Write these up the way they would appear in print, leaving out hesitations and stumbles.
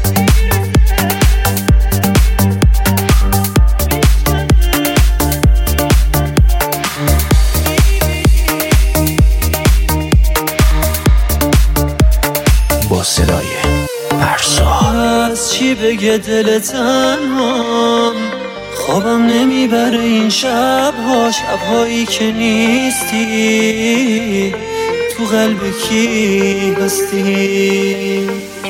با صدای فرسا. از چی بگه دل تنهام، خوابم نمیبره این شبها، شبهایی که نیستی، تو قلب کی هستی؟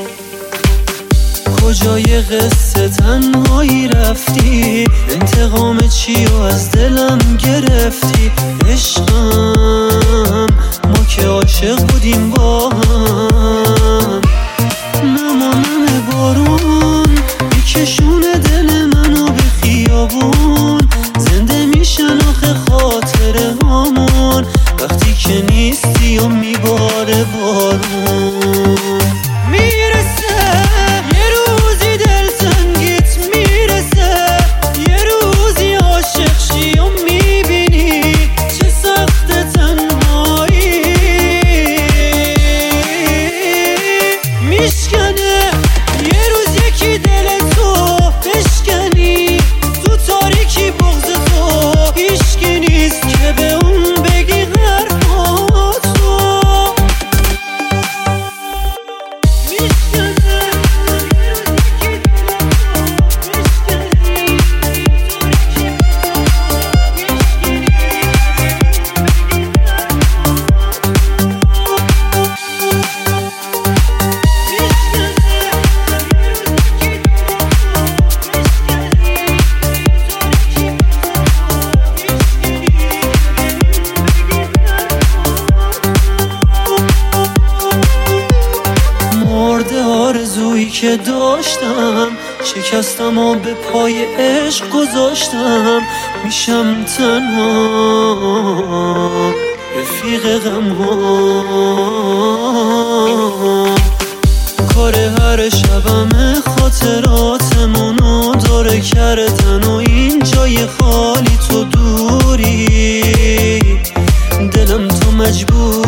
کجای قصه تنهایی رفتی؟ انتقام چی و از دلم گرفتی؟ عشقم ما که عاشق بودیم با هم، نمانم بارون میکشونه دل منو به خیابون، زنده میشن آخه خاطره هامون وقتی که نیستی و میباره بارون. میرسه یه روزی دلتنگیت میرسه، یه روزی عاشق شی و میبینی چه سخت تنهایی، میشکنه یه روز یکی دل تو بشکنی، تو تاریکی بغض تو هیچکی نیست که به اون بگی حرفاتو. میشکنه یه روز یکی دل تو بشکنی، تاریکی مرده آرزویی که داشتم، شکستم و به پای عشق گذاشتم، میشم تنها رفیق غمها. کار هر شبم خاطراتمونو داره کردن و این جای خالی تو دوری، دلم تو مجبور